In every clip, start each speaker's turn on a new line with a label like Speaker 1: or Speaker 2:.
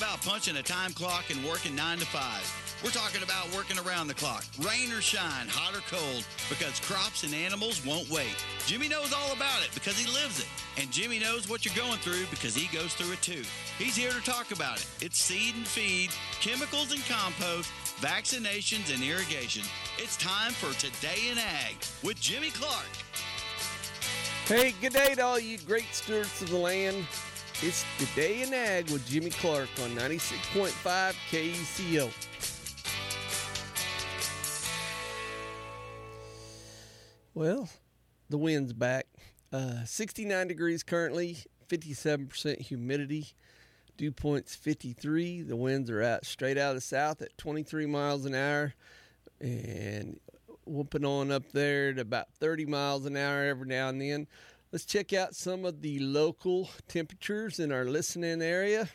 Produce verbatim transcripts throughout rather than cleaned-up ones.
Speaker 1: about punching a time clock and working nine to five. We're talking about working around the clock, rain or shine, hot or cold, because crops and animals won't wait. Jimmy knows all about it because he lives it. And Jimmy knows what you're going through because he goes through it too. He's here to talk about it. It's seed and feed, chemicals and compost, vaccinations and irrigation. It's time for Today in Ag with Jimmy Clark.
Speaker 2: Hey, good day to all you great stewards of the land. It's Today in Ag with Jimmy Clark on ninety-six point five K E C O. Well, the wind's back. Uh, sixty-nine degrees currently, fifty-seven percent humidity. Dew point's fifty-three. The winds are out straight out of the south at twenty-three miles an hour. And whooping on up there to about thirty miles an hour every now and then. Let's check out some of the local temperatures in our listening area.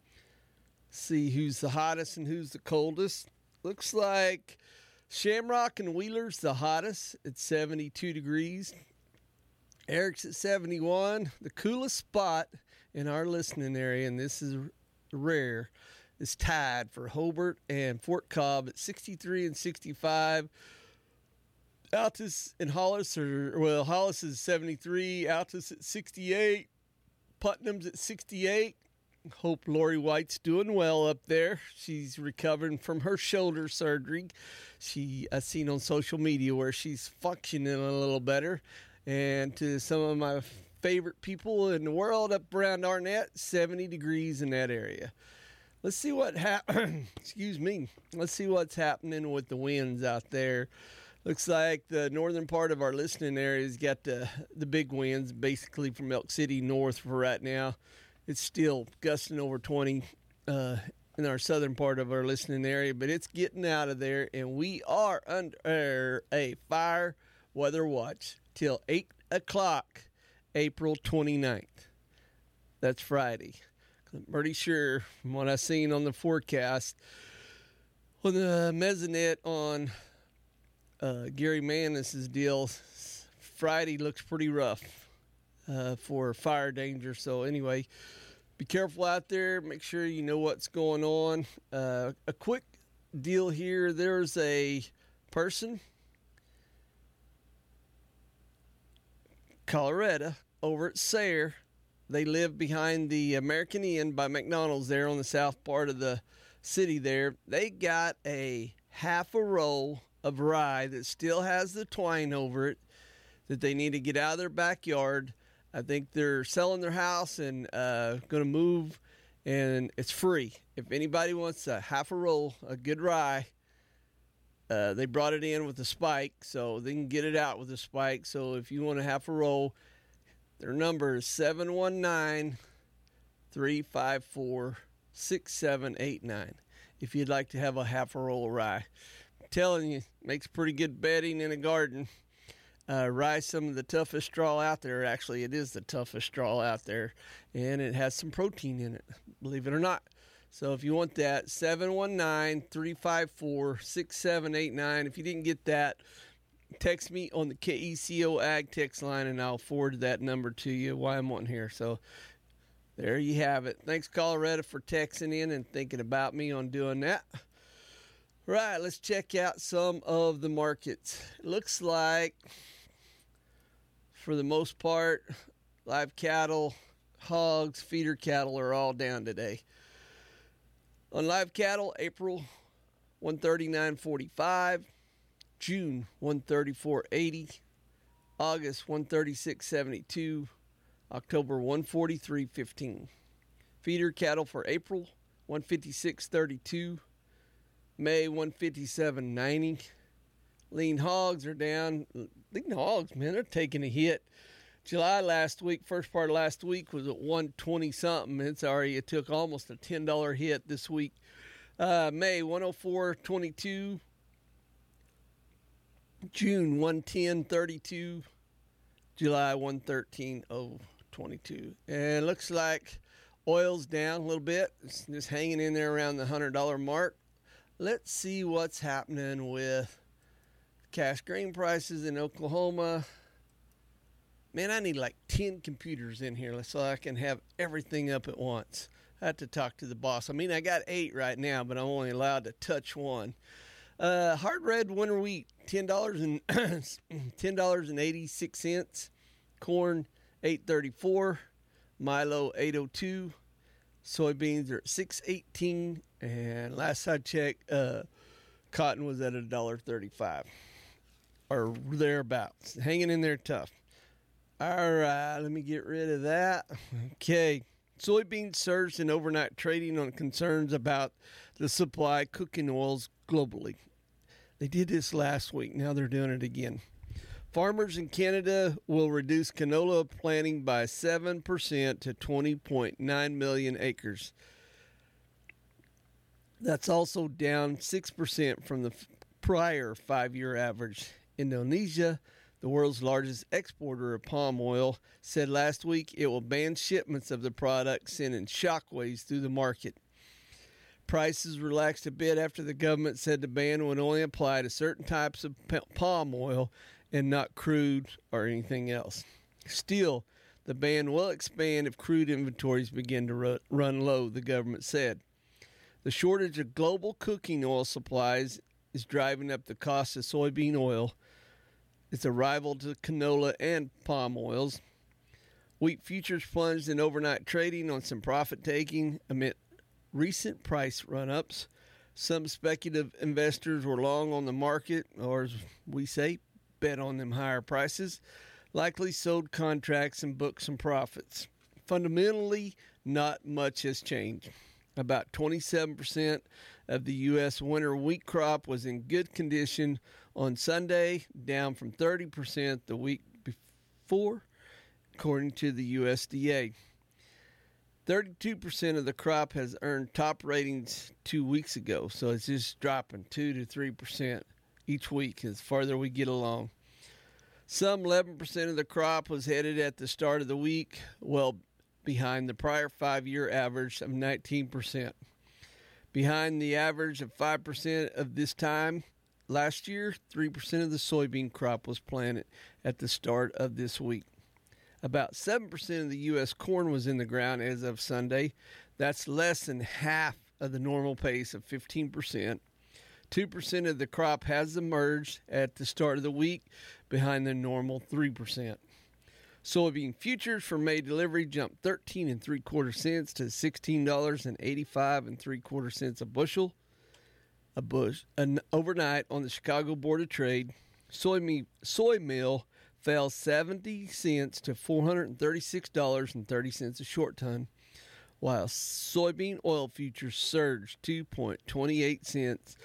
Speaker 2: See who's the hottest and who's the coldest. Looks like Shamrock and Wheeler's the hottest at seventy-two degrees. Eric's at seventy-one. The coolest spot in our listening area, and this is rare, is tied for Hobart and Fort Cobb at sixty-three and sixty-five. Altus and Hollis are, well, Hollis is seventy-three, Altus at sixty-eight, Putnam's at sixty-eight. Hope Lori White's doing well up there. She's recovering from her shoulder surgery. She, I've seen on social media where she's functioning a little better. And to some of my favorite people in the world up around Arnett, seventy degrees in that area. Let's see what hap- excuse me. Let's see what's happening with the winds out there. Looks like the northern part of our listening area's got the, the big winds, basically from Elk City north for right now. It's still gusting over twenty uh, in our southern part of our listening area, but it's getting out of there, and we are under a fire weather watch till eight o'clock, April twenty-ninth. That's Friday. I'm pretty sure from what I've seen on the forecast, on the mesonet on uh, Gary Manis's deal, Friday looks pretty rough uh, for fire danger. So anyway, be careful out there. Make sure you know what's going on. Uh, a quick deal here. There's a person, Colorado, over at Sayre. They live behind the American Inn by McDonald's there on the south part of the city there. They got a half a roll of rye that still has the twine over it that they need to get out of their backyard. I think they're selling their house and uh, going to move, and it's free. If anybody wants a half a roll, a good rye, uh, they brought it in with a spike, so they can get it out with a spike. So if you want a half a roll, their number is seven one nine, three five four, six seven eight nine if you'd like to have a half a roll of rye. I'm telling you, makes pretty good bedding in a garden. Uh, rye, some of the toughest straw out there. Actually, it is the toughest straw out there, and it has some protein in it, believe it or not. So if you want that, seven one nine, three five four, six seven eight nine. If you didn't get that, text me on the K E C O Ag text line, and I'll forward that number to you while I'm on here. So there you have it. Thanks, Colorado, for texting in and thinking about me on doing that. Right, let's check out some of the markets. It looks like, for the most part, live cattle, hogs, feeder cattle are all down today. On live cattle, April one thirty-nine forty-five. June one thirty-four eighty, August one thirty-six seventy-two, October one forty-three fifteen. Feeder cattle for April one fifty-six thirty-two, May one fifty-seven ninety. Lean hogs are down. Lean hogs, man, they're taking a hit. July last week, first part of last week was at one twenty something. It's already, it took almost a ten dollars hit this week. Uh, May one oh four twenty-two. June one ten thirty-two, July one thirteen oh twenty-two. And it looks like oil's down a little bit. It's just hanging in there around the one hundred dollars mark. Let's see what's happening with cash grain prices in Oklahoma. Man, I need like ten computers in here so I can have everything up at once. I have to talk to the boss. I mean, I got eight right now, but I'm only allowed to touch one. Uh, hard red winter wheat, ten dollars and ten dollars and eighty six cents. Corn, eight thirty four. Milo, eight oh two. Soybeans are at six eighteen, and last I checked, uh, cotton was at a dollar thirty five, or thereabouts. Hanging in there tough. All right, let me get rid of that. Okay. Soybeans surged in overnight trading on concerns about the supply of cooking oils globally. They did this last week. Now they're doing it again. Farmers in Canada will reduce canola planting by seven percent to twenty point nine million acres. That's also down six percent from the prior five-year average. Indonesia, the world's largest exporter of palm oil, said last week it will ban shipments of the product, sending shockwaves through the market. Prices relaxed a bit after the government said the ban would only apply to certain types of palm oil and not crude or anything else. Still, the ban will expand if crude inventories begin to run low, the government said. The shortage of global cooking oil supplies is driving up the cost of soybean oil. It's a rival to canola and palm oils. Wheat futures plunged in overnight trading on some profit taking amid recent price run-ups. Some speculative investors were long on the market, or as we say, bet on them higher prices, likely sold contracts and booked some profits. Fundamentally, not much has changed. About twenty-seven percent of the U S winter wheat crop was in good condition on Sunday, down from thirty percent the week before, according to the U S D A. thirty-two percent of the crop has earned top ratings two weeks ago, so it's just dropping two to three percent each week as farther we get along. Some eleven percent of the crop was headed at the start of the week, well behind the prior five-year average of nineteen percent. Behind the average of five percent of this time last year, three percent of the soybean crop was planted at the start of this week. About seven percent of the U S corn was in the ground as of Sunday. That's less than half of the normal pace of fifteen percent. two percent of the crop has emerged at the start of the week, behind the normal three percent. Soybean futures for May delivery jumped thirteen and three quarter cents to sixteen dollars and eighty-five and three quarter cents a bushel. A bush an overnight on the Chicago Board of Trade. Soy me, soy meal fell seventy cents to four hundred thirty-six dollars and thirty cents a short ton, while soybean oil futures surged two point two eight cents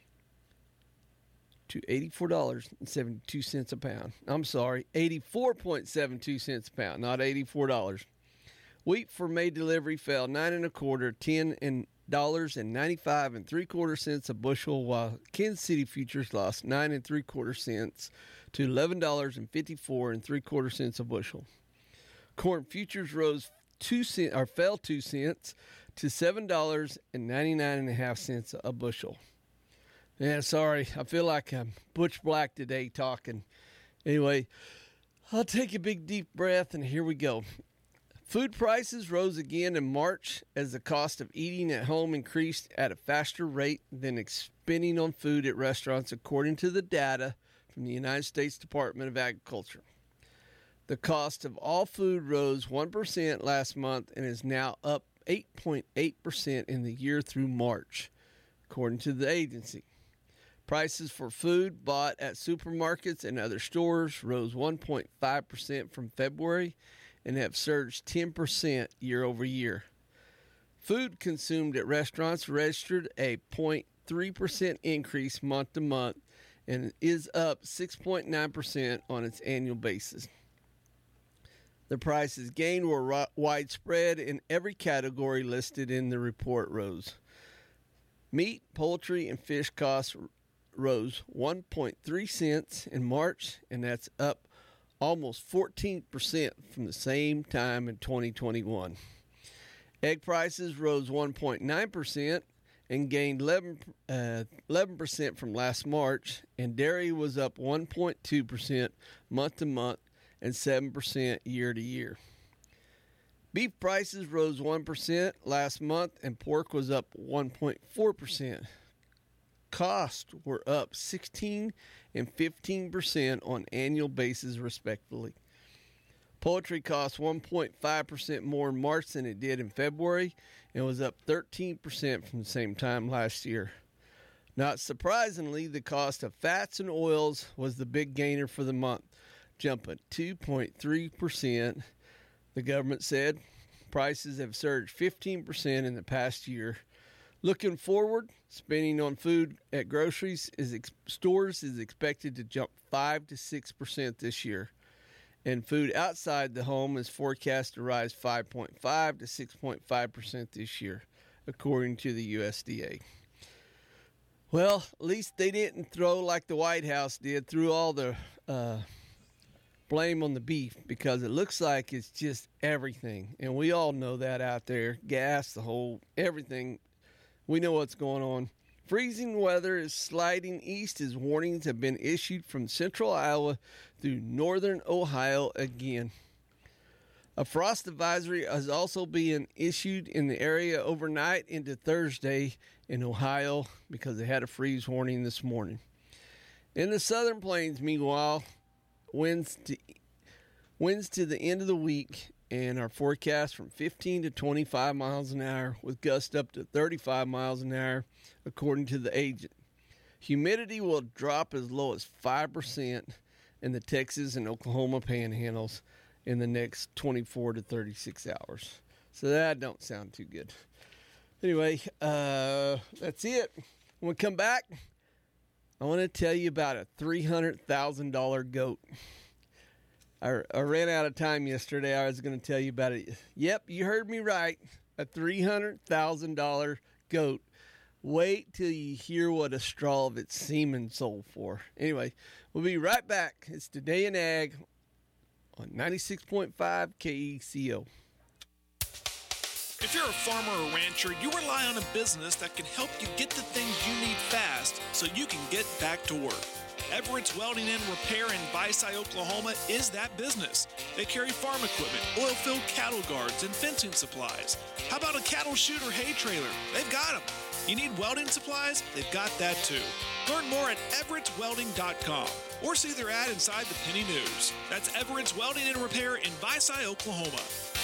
Speaker 2: to eighty-four dollars and seventy-two cents a pound. I'm sorry, eighty-four point seven two cents a pound, not eighty-four dollars. Wheat for May delivery fell nine and a quarter, ten and dollars and ninety-five and three quarter cents a bushel, while Kansas City futures lost nine and three quarter cents to eleven dollars and fifty-four and three quarter cents a bushel. Corn futures rose two cents or fell two cents to seven dollars and ninety-nine and a half cents a bushel. Yeah, sorry. I feel like I'm Butch Black today talking. Anyway, I'll take a big deep breath and here we go. Food prices rose again in March as the cost of eating at home increased at a faster rate than spending on food at restaurants, according to the data from the United States Department of Agriculture. The cost of all food rose one percent last month and is now up eight point eight percent in the year through March, according to the agency. Prices for food bought at supermarkets and other stores rose one point five percent from February and have surged ten percent year over year. Food consumed at restaurants registered a zero point three percent increase month to month and is up six point nine percent on its annual basis. The prices gained were widespread in every category listed in the report rose. Meat, poultry, and fish costs rose one point three cents in March, and that's up almost fourteen percent from the same time in twenty twenty-one. Egg prices rose one point nine percent and gained eleven, uh, eleven percent from last March, and dairy was up one point two percent month to month and seven percent year to year. Beef prices rose one percent last month, and pork was up one point four percent. Costs were up sixteen and fifteen percent on annual basis, respectively. Poultry cost one point five percent more in March than it did in February and was up thirteen percent from the same time last year. Not surprisingly, the cost of fats and oils was the big gainer for the month, jumping two point three percent. The government said prices have surged fifteen percent in the past year. Looking forward, spending on food at groceries is ex- stores is expected to jump five to six percent this year. And food outside the home is forecast to rise five point five to six point five percent this year, according to the U S D A. Well, at least they didn't throw like the White House did, threw all the uh, blame on the beef, because it looks like it's just everything. And we all know that out there. Gas, the whole, everything. We know what's going on. Freezing weather is sliding east as warnings have been issued from central Iowa through northern Ohio again. A frost advisory is also being issued in the area overnight into Thursday in Ohio because they had a freeze warning this morning. In the southern plains, meanwhile, winds to, winds to the end of the week and are forecast from fifteen to twenty-five miles an hour with gusts up to thirty-five miles an hour, according to the agent. Humidity will drop as low as five percent in the Texas and Oklahoma panhandles in the next twenty-four to thirty-six hours. So that don't sound too good. Anyway, uh, that's it. When we come back, I want to tell you about a three hundred thousand dollars goat. I, I ran out of time yesterday. I was going to tell you about it. Yep, you heard me right. A three hundred thousand dollars goat. Wait till you hear what a straw of its semen sold for. Anyway, we'll be right back. It's Today in Ag on ninety-six point five K E C O.
Speaker 3: If you're a farmer or rancher, you rely on a business that can help you get the things you need fast so you can get back to work. Everett's Welding and Repair in Visay, Oklahoma is that business. They carry farm equipment, oil-filled cattle guards, and fencing supplies. How about a cattle chute or hay trailer? They've got them. You need welding supplies? They've got that too. Learn more at everett's welding dot com or see their ad inside the Penny News. That's Everett's Welding and Repair in Visay, Oklahoma.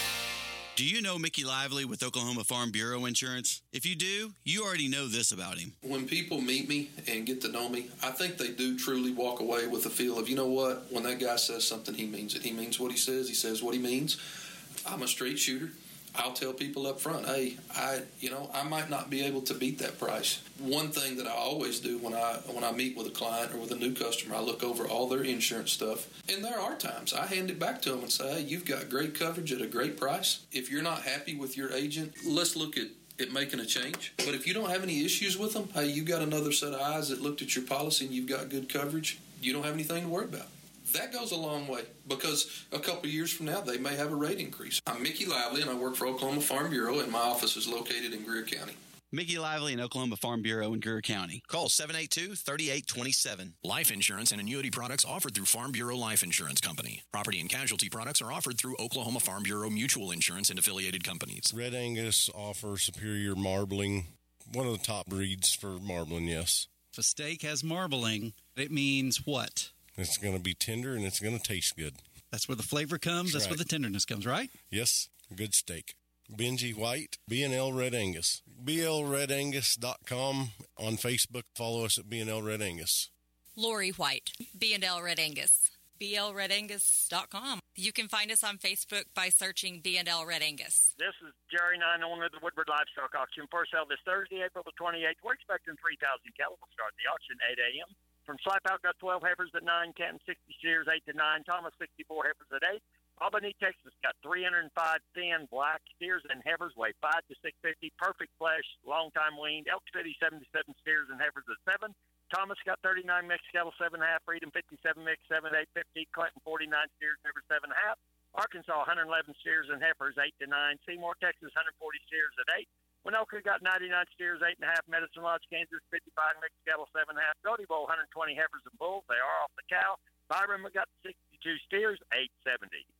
Speaker 1: Do you know Mickey Lively with Oklahoma Farm Bureau Insurance? If you do, you already know this about him.
Speaker 4: When people meet me and get to know me, I think they do truly walk away with a feel of, you know what, when that guy says something, he means it. He means what he says. He says what he means. I'm a straight shooter. I'll tell people up front, hey, I, you know, I might not be able to beat that price. One thing that I always do when I when I meet with a client or with a new customer, I look over all their insurance stuff. And there are times I hand it back to them and say, hey, you've got great coverage at a great price. If you're not happy with your agent, let's look at it making a change. But if you don't have any issues with them, hey, you got another set of eyes that looked at your policy and you've got good coverage, you don't have anything to worry about. That goes a long way, because a couple of years from now, they may have a rate increase. I'm Mickey Lively, and I work for Oklahoma Farm Bureau, and my office is located in Greer County.
Speaker 1: Mickey Lively in Oklahoma Farm Bureau in Greer County.
Speaker 5: Call seven eight two, three eight two seven.
Speaker 6: Life insurance and annuity products offered through Farm Bureau Life Insurance Company. Property and casualty products are offered through Oklahoma Farm Bureau Mutual Insurance and affiliated companies.
Speaker 7: Red Angus offers superior marbling. One of the top breeds for marbling, yes.
Speaker 8: If a steak has marbling, it means what?
Speaker 7: It's going to be tender and it's going to taste good.
Speaker 8: That's where the flavor comes. That's, That's right. Where the tenderness comes, right?
Speaker 7: Yes, good steak. Benji White, B and L Red Angus. B L red angus dot com on Facebook. Follow us at B and L Red Angus.
Speaker 9: Lori White, B and L Red Angus. B L red angus dot com. You can find us on Facebook by searching B and L Red Angus.
Speaker 10: This is Jerry Nine, owner of the Woodward Livestock Auction. First sale this Thursday, April the twenty-eighth. We're expecting three thousand cattle. We'll start the auction at eight a.m. From Slap Out, got twelve heifers at nine, Canton sixty steers, eight to nine, Thomas sixty-four heifers at eight. Albany, Texas, got three hundred five thin black steers and heifers, weigh five to six fifty, perfect flesh, long time weaned. Elk City, seventy-seven steers and heifers at seven. Thomas got thirty-nine mixed cattle, seven and a half. Freedom, fifty-seven mixed, seven to eight fifty. Clinton, forty-nine steers, heifers, seven and a half. Arkansas, one hundred eleven steers and heifers, eight to nine. Seymour, Texas, one hundred forty steers at eight. Winoka got ninety-nine steers, eight and a half. Medicine Lodge, Kansas, fifty-five mixed cattle, seven and a half. Brody Bowl, one hundred twenty heifers and bulls. They are off the cow. Byron got sixty-two steers, eight seventy.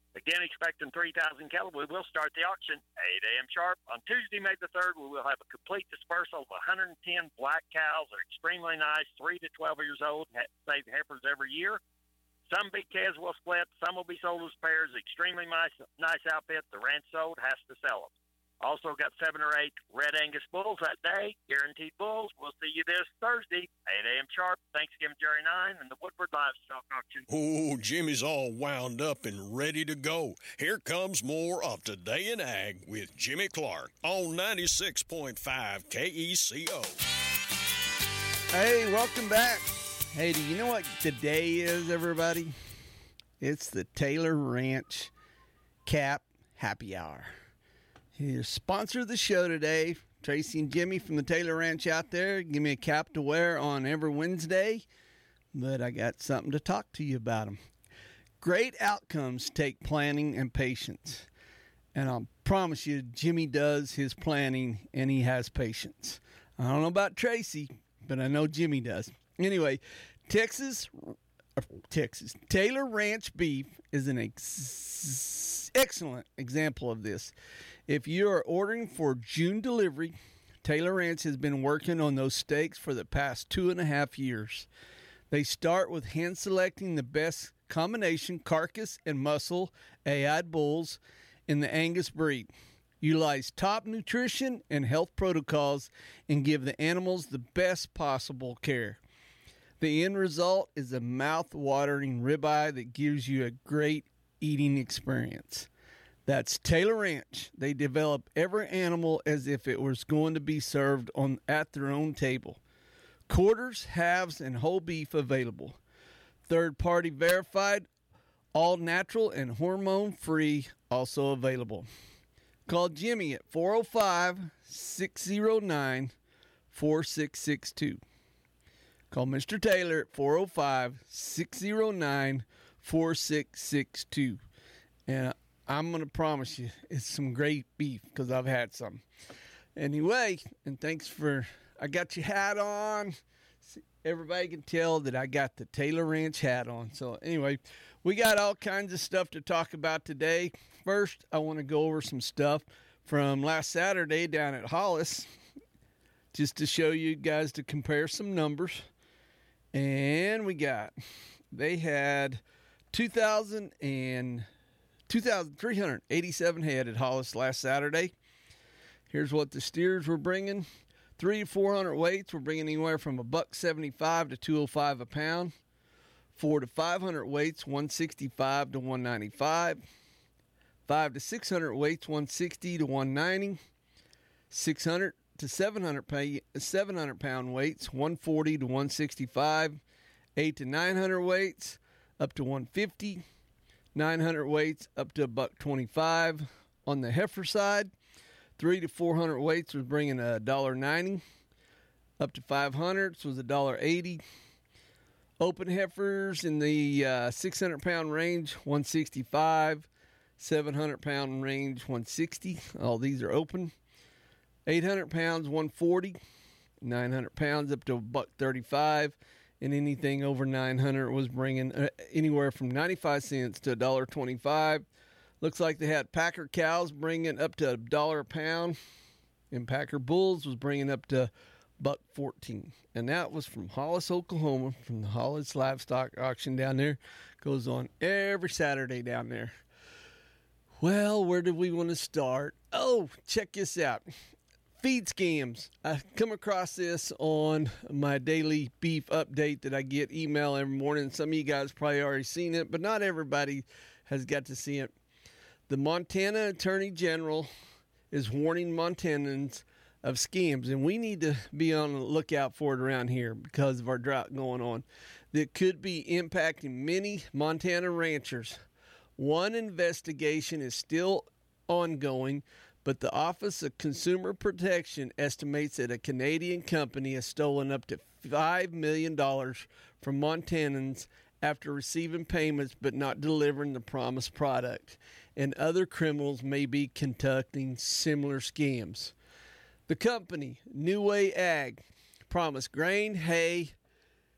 Speaker 10: Again, expecting three thousand cattle. We will start the auction eight a.m. sharp. On Tuesday, May the third, we will have a complete dispersal of one hundred ten black cows. They're extremely nice, three to twelve years old, save heifers every year. Some big calves will split. Some will be sold as pairs. Extremely nice, nice outfit. The ranch sold has to sell them. Also got seven or eight Red Angus bulls that day, guaranteed bulls. We'll see you this Thursday, eight a.m. sharp, Thanksgiving Jerry nine, and the Woodward Livestock Auction.
Speaker 11: Oh, Jimmy's all wound up and ready to go. Here comes more of Today in Ag with Jimmy Clark on ninety-six point five K E C O.
Speaker 2: Hey, welcome back. Hey, do you know what today is, everybody? It's the Taylor Ranch Cap Happy Hour. Here's sponsor of the show today, Tracy and Jimmy from the Taylor Ranch out there. Give me a cap to wear on every Wednesday, but I got something to talk to you about them. Great outcomes take planning and patience, and I promise you, Jimmy does his planning and he has patience. I don't know about Tracy, but I know Jimmy does. Anyway, Texas, Texas Taylor Ranch beef is an ex- excellent example of this. If you are ordering for June delivery, Taylor Ranch has been working on those steaks for the past two and a half years. They start with hand selecting the best combination carcass and muscle A I bulls in the Angus breed. Utilize top nutrition and health protocols and give the animals the best possible care. The end result is a mouth-watering ribeye that gives you a great eating experience. That's Taylor Ranch. They develop every animal as if it was going to be served on at their own table. Quarters, halves, and whole beef available. Third-party verified, all natural and hormone-free also available. Call Jimmy at four oh five, six oh nine, four six six two. Call Mister Taylor at four oh five, six oh nine, four six six two. And I'm going to promise you it's some great beef because I've had some. Anyway, and thanks for, I got your hat on. Everybody can tell that I got the Taylor Ranch hat on. So anyway, we got all kinds of stuff to talk about today. First, I want to go over some stuff from last Saturday down at Hollis, just to show you guys to compare some numbers. And we got, they had two thousand and two thousand three hundred eighty-seven head at Hollis last Saturday. Here's what the steers were bringing. Three to four hundred weights were bringing anywhere from a buck seventy-five to two oh five a pound. Four to five hundred weights, one sixty-five to one ninety-five. Five to six hundred weights, one sixty to one ninety. Six hundred to seven hundred pay, seven hundred pound weights, one forty to one sixty-five. Eight to nine hundred weights, up to one fifty. nine hundred weights up to a buck twenty-five. On the heifer side, three to four hundred weights was bringing a dollar ninety. Up to five hundreds was a dollar eighty. Open heifers in the uh, six hundred pound range, one sixty-five. seven hundred pound range, one sixty. All these are open. eight hundred pounds, one forty. nine hundred pounds up to a buck thirty-five. And anything over nine hundred was bringing uh, anywhere from ninety-five cents to a dollar twenty-five. Looks like they had Packer cows bringing up to a dollar a pound, and Packer bulls was bringing up to buck fourteen. And that was from Hollis, Oklahoma, from the Hollis Livestock Auction down there. Goes on every Saturday down there. Well, where do we want to start? Oh, check this out. Feed scams. I come across this on my daily beef update that I get email every morning. Some of you guys probably already seen it, but not everybody has got to see it. The Montana Attorney General is warning Montanans of scams, and we need to be on the lookout for it around here because of our drought going on that could be impacting many Montana ranchers. One investigation is still ongoing, but the Office of Consumer Protection estimates that a Canadian company has stolen up to five million dollars from Montanans after receiving payments but not delivering the promised product, and other criminals may be conducting similar scams. The company, New Way Ag, promised grain, hay,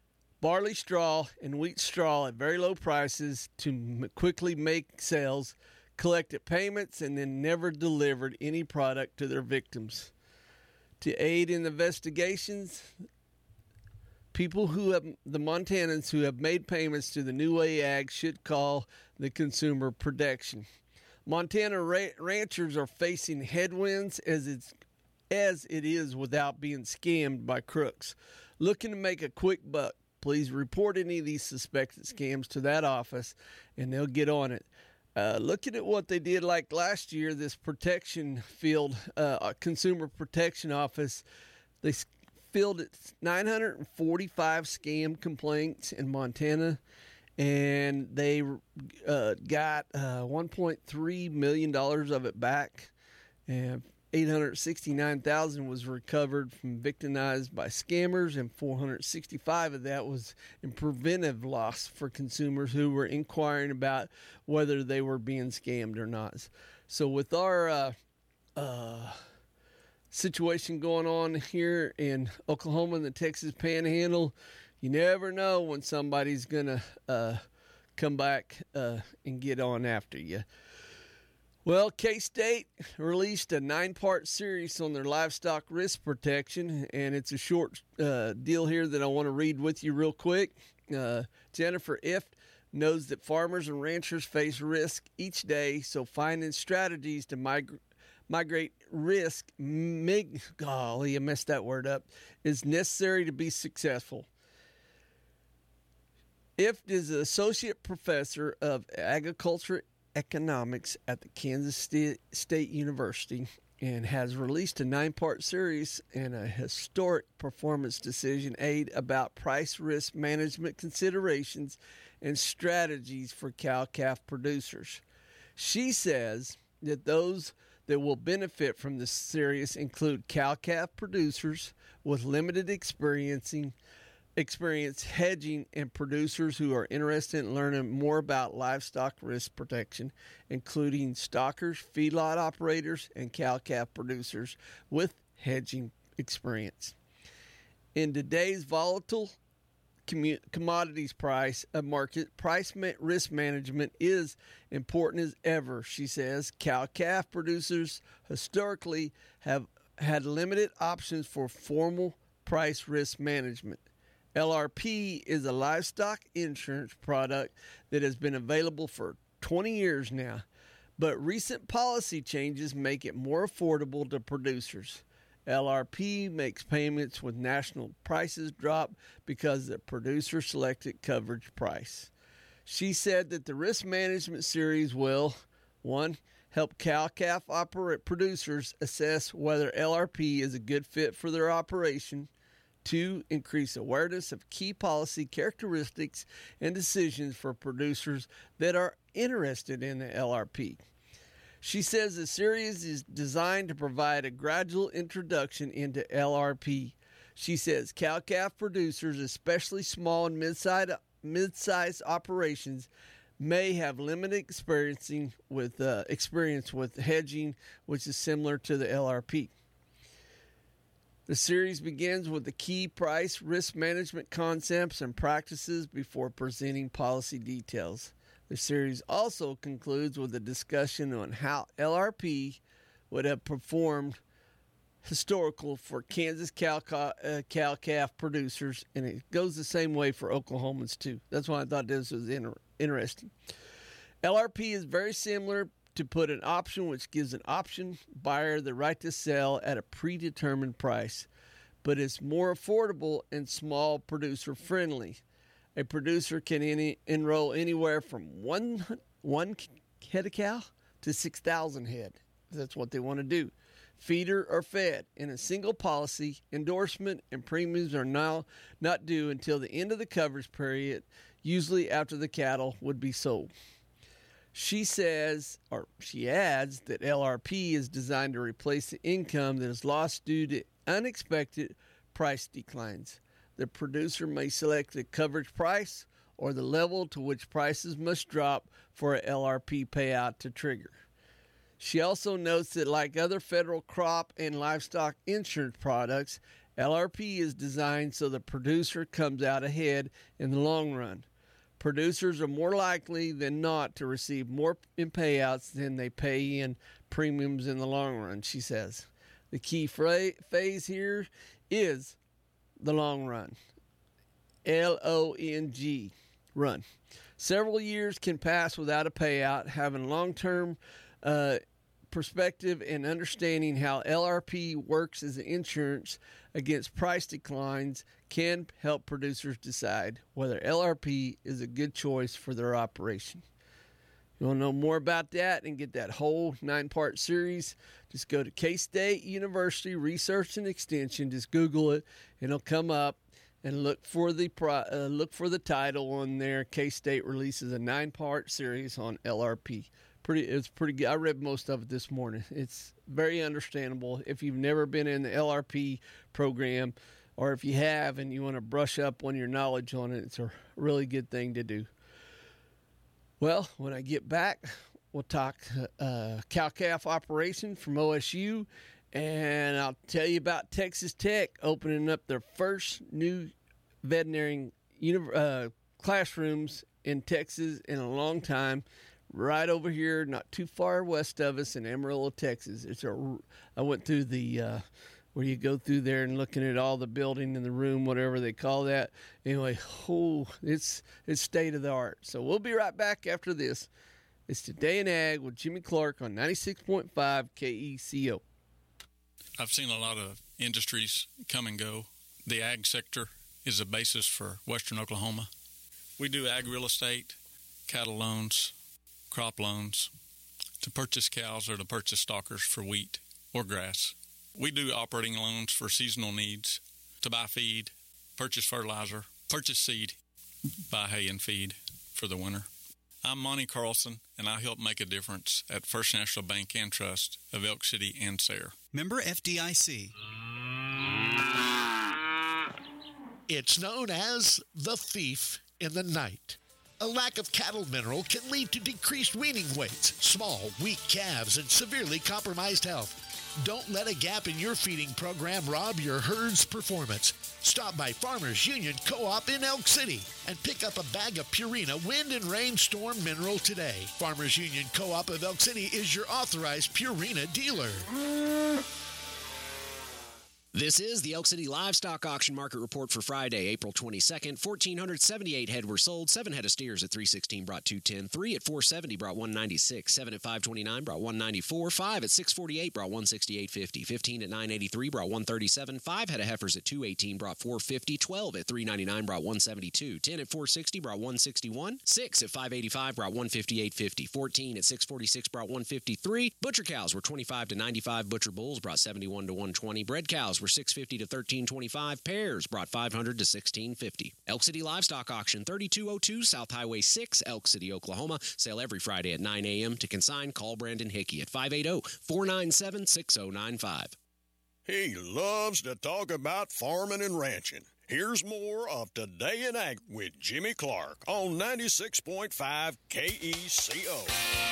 Speaker 2: barley straw and wheat straw at very low prices to m- quickly make sales, collected payments, and then never delivered any product to their victims. To aid in investigations, people who have, the Montanans who have made payments to the New Way Ag should call the Consumer Protection. Montana ra- ranchers are facing headwinds as it's as it is without being scammed by crooks. Looking to make a quick buck, please report any of these suspected scams to that office and they'll get on it. Uh, looking at what they did like last year, this protection field, uh, Consumer Protection Office, they fielded nine hundred forty-five scam complaints in Montana, and they uh, got uh, one point three million dollars of it back, and eight hundred sixty-nine thousand dollars was recovered from victimized by scammers, and four hundred sixty-five of that was in preventive loss for consumers who were inquiring about whether they were being scammed or not. So with our uh, uh, situation going on here in Oklahoma and the Texas Panhandle, you never know when somebody's going to uh, come back uh, and get on after you. Well, K-State released a nine-part series on their livestock risk protection, and it's a short uh, deal here that I want to read with you real quick. Uh, Jennifer Ift knows that farmers and ranchers face risk each day, so finding strategies to mig- migrate risk, mig- golly, I messed that word up, is necessary to be successful. Ift is an associate professor of agriculture economics at the Kansas State University and has released a nine-part series and a historic performance decision aid about price risk management considerations and strategies for cow-calf producers. She says that those that will benefit from this series include cow-calf producers with limited experiencing experience hedging and producers who are interested in learning more about livestock risk protection, including stockers, feedlot operators, and cow-calf producers with hedging experience. In today's volatile commu- commodities price uh, market, price ma- risk management is important as ever, she says. Cow-calf producers historically have had limited options for formal price risk management. L R P is a livestock insurance product that has been available for twenty years now, but recent policy changes make it more affordable to producers. L R P makes payments with national prices drop because the producer selected coverage price. She said that the risk management series will, one, help cow-calf operate producers assess whether L R P is a good fit for their operation. Two, increase awareness of key policy characteristics and decisions for producers that are interested in the L R P. She says the series is designed to provide a gradual introduction into L R P. She says cow-calf producers, especially small and mid-sized, mid-sized operations, may have limited experiencing with uh, experience with hedging, which is similar to the L R P. The series begins with the key price risk management concepts and practices before presenting policy details. The series also concludes with a discussion on how L R P would have performed historical for Kansas cow uh, cow calf producers, and it goes the same way for Oklahomans too. That's why I thought this was inter- interesting. L R P is very similar to put an option, which gives an option buyer the right to sell at a predetermined price, but it's more affordable and small producer friendly. A producer can any, enroll anywhere from one, one head of cow to six thousand head. That's what they want to do. Feeder or fed in a single policy. Endorsement and premiums are now not due until the end of the coverage period, usually after the cattle would be sold. She says, or she adds, that L R P is designed to replace the income that is lost due to unexpected price declines. The producer may select the coverage price or the level to which prices must drop for a L R P payout to trigger. She also notes that like other federal crop and livestock insurance products, L R P is designed so the producer comes out ahead in the long run. Producers are more likely than not to receive more in payouts than they pay in premiums in the long run, she says. The key fra- phase here is the long run. L O N G, run. Several years can pass without a payout. Having long-term uh, perspective and understanding how L R P works as insurance against price declines can help producers decide whether L R P is a good choice for their operation. You want to know more about that and get that whole nine-part series? Just go to K-State University Research and Extension. Just Google it, and it'll come up. And look for the pro, uh, look for the title on there. K-State releases a nine-part series on L R P. Pretty, it's pretty good. I read most of it this morning. It's very understandable. If you've never been in the L R P program, or if you have and you want to brush up on your knowledge on it, it's a really good thing to do. Well, when I get back, we'll talk uh, cow-calf operation from O S U. And I'll tell you about Texas Tech opening up their first new veterinary uh, classrooms in Texas in a long time, right over here, not too far west of us in Amarillo, Texas. It's a. I went through the uh, where you go through there and looking at all the building in the room, whatever they call that. Anyway, oh, it's it's state of the art. So we'll be right back after this. It's Today in Ag with Jimmy Clark on ninety-six point five K E C O.
Speaker 12: I've seen a lot of industries come and go. The ag sector is the basis for western Oklahoma. We do ag real estate, cattle loans, crop loans, to purchase cows or to purchase stalkers for wheat or grass. We do operating loans for seasonal needs, to buy feed, purchase fertilizer, purchase seed, buy hay and feed for the winter. I'm Monty Carlson, and I help make a difference at First National Bank and Trust of Elk City and Sayre.
Speaker 13: Member F D I C.
Speaker 14: It's known as the thief in the night. A lack of cattle mineral can lead to decreased weaning weights, small, weak calves, and severely compromised health. Don't let a gap in your feeding program rob your herd's performance. Stop by Farmers Union Co-op in Elk City and pick up a bag of Purina Wind and Rainstorm Mineral today. Farmers Union Co-op of Elk City is your authorized Purina dealer.
Speaker 15: This is the Elk City Livestock Auction Market Report for Friday, April twenty-second. one thousand four hundred seventy-eight head were sold. Seven head of steers at three sixteen brought two ten. Three at four seventy brought one ninety-six. Seven at five twenty-nine brought one ninety-four. Five at six forty-eight brought one sixty-eight fifty. Fifteen at nine eighty-three brought one thirty-seven. Five head of heifers at two eighteen brought four fifty. Twelve at three ninety-nine brought one seventy-two. Ten at four sixty brought one sixty-one. Six at five eighty-five brought one fifty-eight fifty. Fourteen at six forty-six brought one fifty-three. Butcher cows were twenty-five to ninety-five. Butcher bulls brought seventy-one to one twenty. Bred cows were six fifty to thirteen twenty-five. Pairs brought five hundred to sixteen fifty. Elk City Livestock Auction, thirty-two oh two South Highway six, Elk City, Oklahoma. Sale every Friday at nine a.m. To consign, call Brandon Hickey at five eight zero, four nine seven, six zero nine five.
Speaker 11: He loves to talk about farming and ranching. Here's more of Today in Ag with Jimmy Clark on ninety-six point five K E C O.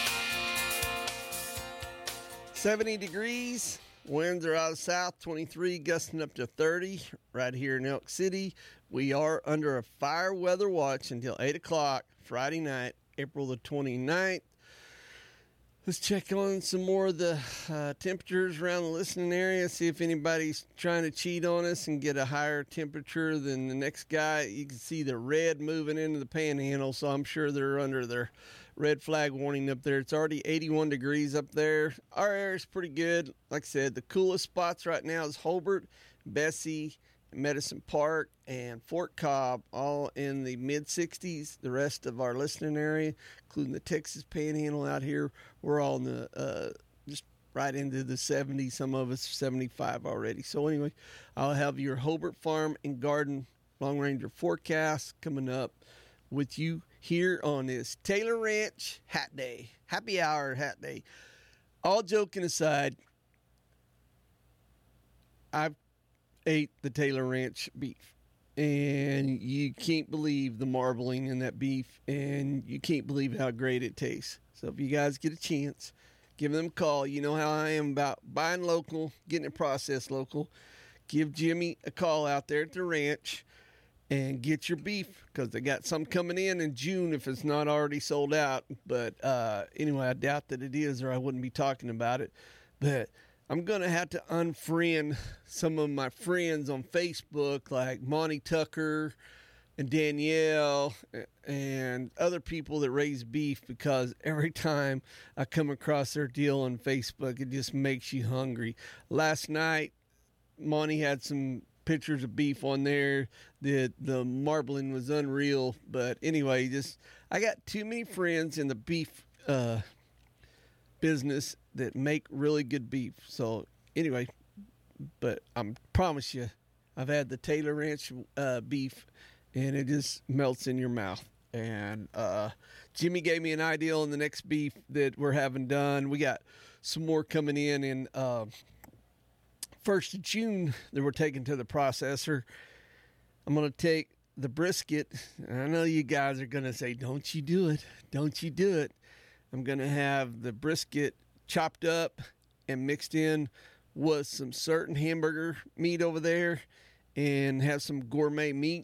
Speaker 2: seventy degrees. Winds are out of south, twenty-three, gusting up to thirty right here in Elk City. We are under a fire weather watch until eight o'clock Friday night, April the twenty-ninth. Let's check on some more of the uh, temperatures around the listening area, see if anybody's trying to cheat on us and get a higher temperature than the next guy. You can see the red moving into the panhandle, so I'm sure they're under their red flag warning up there. It's already eighty-one degrees up there. Our area's pretty good. Like I said, the coolest spots right now is Hobart, Bessie, Medicine Park, and Fort Cobb, all in the mid sixties. The rest of our listening area, including the Texas Panhandle out here, we're all in the uh, just right into the seventies. Some of us are seventy-five already. So anyway, I'll have your Hobart Farm and Garden Long Ranger forecast coming up with you here on this Taylor Ranch Hat Day, Happy Hour Hat Day. All joking aside, I've ate the Taylor Ranch beef, and you can't believe the marbling in that beef, and you can't believe how great it tastes. So if you guys get a chance, give them a call. You know how I am about buying local, getting it processed local. give Jimmy a call out there at the ranch and get your beef, because they got some coming in in June if it's not already sold out. But uh, anyway, I doubt that it is, or I wouldn't be talking about it. But I'm going to have to unfriend some of my friends on Facebook, like Monty Tucker and Danielle and other people that raise beef, because every time I come across their deal on Facebook, it just makes you hungry. Last night, Monty had some pictures of beef on there. The the marbling was unreal. But anyway, just I got too many friends in the beef uh, business that make really good beef. So anyway, but I promise you, I've had the Taylor Ranch uh, beef, and it just melts in your mouth. And uh, Jimmy gave me an idea on the next beef that we're having done. We got some more coming in in uh, first of June that we're taking to the processor. I'm going to take the brisket. I know you guys are going to say, don't you do it. Don't you do it. I'm going to have the brisket chopped up and mixed in with some certain hamburger meat over there and have some gourmet meat.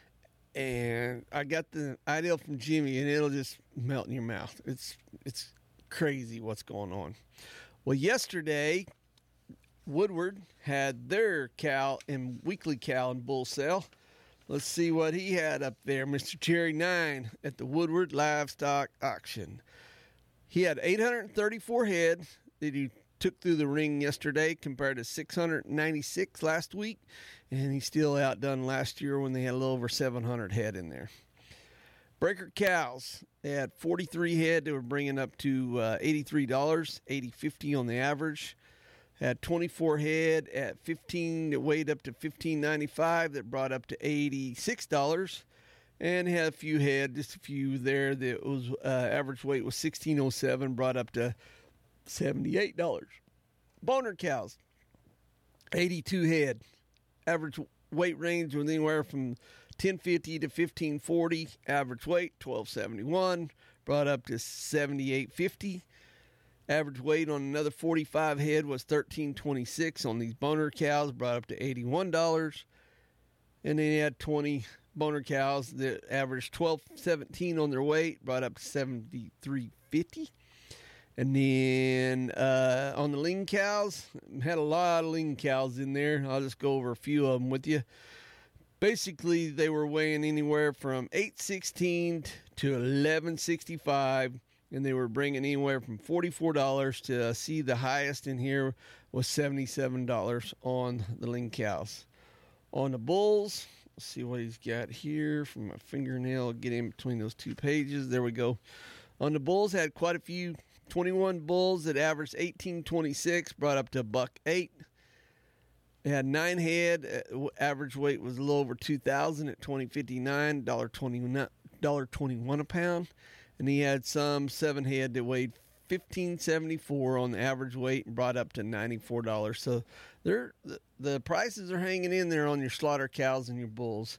Speaker 2: And I got the idea from Jimmy, and it'll just melt in your mouth. It's it's crazy what's going on. Well, yesterday, Woodward had their cow and weekly cow and bull sale. Let's see what he had up there, Mister Cherry Nine at the Woodward Livestock Auction. He had eight hundred thirty-four head that he took through the ring yesterday compared to six hundred ninety-six last week, and he still outdone last year when they had a little over seven hundred head in there. Breaker cows, they had forty-three head. They were bringing up to uh, eighty-three dollars, eighty fifty on the average. Had twenty-four head at fifteen that weighed up to fifteen ninety-five that brought up to eighty-six dollars. And had a few head, just a few there that was uh, average weight was sixteen oh seven, brought up to seventy-eight dollars. Boner cows, eighty-two head. Average weight range was anywhere from ten fifty to fifteen forty. Average weight twelve seventy-one, brought up to seventy-eight fifty. Average weight on another forty-five head was thirteen twenty-six on these boner cows, brought up to eighty-one dollars. And then you had twenty boner cows that averaged twelve seventeen on their weight, brought up to seventy-three fifty. And then uh, on the lean cows, had a lot of lean cows in there. I'll just go over a few of them with you. Basically, they were weighing anywhere from eight sixteen to eleven sixty-five, and they were bringing anywhere from forty-four dollars to uh, see the highest in here was seventy-seven dollars on the lean cows. On the bulls, let's see what he's got here from my fingernail. Get in between those two pages. There we go. On the bulls, had quite a few. twenty-one bulls that averaged eighteen twenty-six, brought up to a buck eight. They had nine head. Average weight was a little over two thousand at twenty fifty-nine, one dollar twenty-one a pound. And he had some seven head that weighed fifteen seventy-four on the average weight and brought up to ninety-four dollars. So they're, the, the prices are hanging in there on your slaughter cows and your bulls.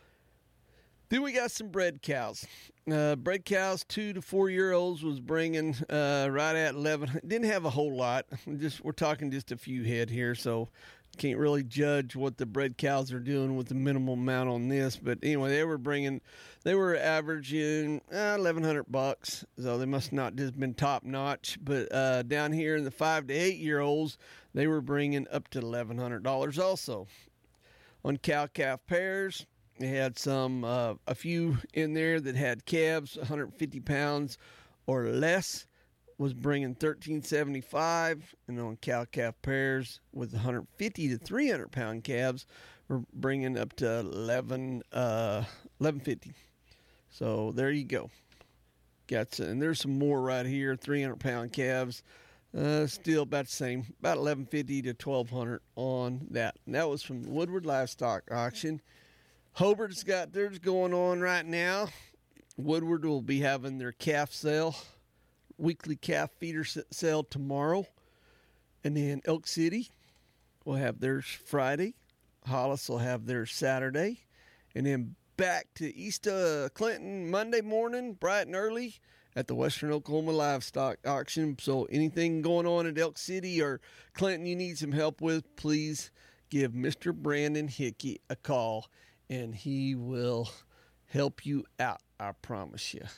Speaker 2: Then we got some bred cows. Uh, bred cows, two to four year olds, was bringing uh, right at eleven. Didn't have a whole lot. Just we're talking just a few head here, so can't really judge what the bred cows are doing with the minimal amount on this. But anyway, they were bringing, they were averaging uh, eleven hundred bucks. So they must not just been top notch. But uh, down here in the five to eight year olds, they were bringing up to eleven hundred dollars also. On cow calf pairs, they had some, uh, a few in there that had calves, one hundred fifty pounds or less, was bringing thirteen seventy-five, and on cow calf pairs with one hundred fifty to three hundred pound calves, were bringing up to eleven, uh, eleven fifty. So there you go. Got some, and there's some more right here, three hundred pound calves, uh, still about the same, about eleven fifty to twelve hundred on that. And that was from the Woodward Livestock Auction. Hobart's got theirs going on right now. Woodward will be having their calf sale, weekly calf feeder sale tomorrow. And then Elk City will have theirs Friday. Hollis will have theirs Saturday. And then back to East uh, Clinton Monday morning, bright and early, at the Western Oklahoma Livestock Auction. So anything going on at Elk City or Clinton you need some help with, please give Mister Brandon Hickey a call, and he will help you out, I promise you.